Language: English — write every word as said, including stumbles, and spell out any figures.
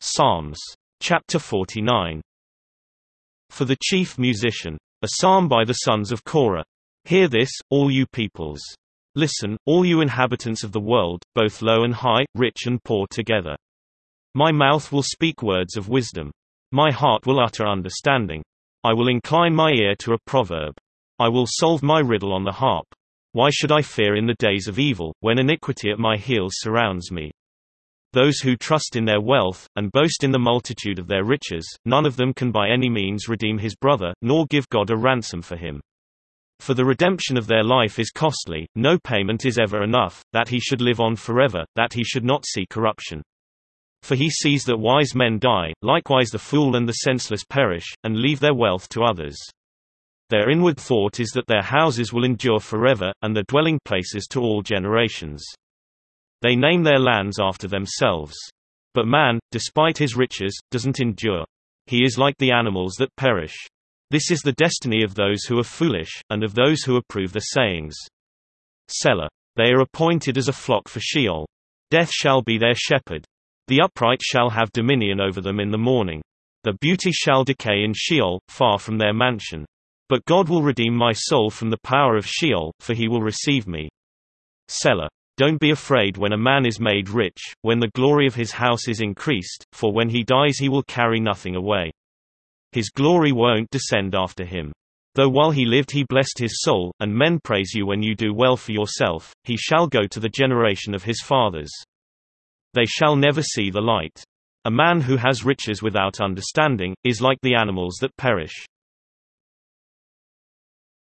Psalms. Chapter forty-nine. For the chief musician. A psalm by the sons of Korah. Hear this, all you peoples. Listen, all you inhabitants of the world, both low and high, rich and poor together. My mouth will speak words of wisdom. My heart will utter understanding. I will incline my ear to a proverb. I will solve my riddle on the harp. Why should I fear in the days of evil, when iniquity at my heels surrounds me? Those who trust in their wealth, and boast in the multitude of their riches, none of them can by any means redeem his brother, nor give God a ransom for him. For the redemption of their life is costly, no payment is ever enough, that he should live on forever, that he should not see corruption. For he sees that wise men die, likewise the fool and the senseless perish, and leave their wealth to others. Their inward thought is that their houses will endure forever, and their dwelling places to all generations. They name their lands after themselves. But man, despite his riches, doesn't endure. He is like the animals that perish. This is the destiny of those who are foolish, and of those who approve their sayings. Selah. They are appointed as a flock for Sheol. Death shall be their shepherd. The upright shall have dominion over them in the morning. Their beauty shall decay in Sheol, far from their mansion. But God will redeem my soul from the power of Sheol, for he will receive me. Selah. Don't be afraid when a man is made rich, when the glory of his house is increased, for when he dies he will carry nothing away. His glory won't descend after him. Though while he lived he blessed his soul, and men praise you when you do well for yourself, he shall go to the generation of his fathers. They shall never see the light. A man who has riches without understanding, is like the animals that perish.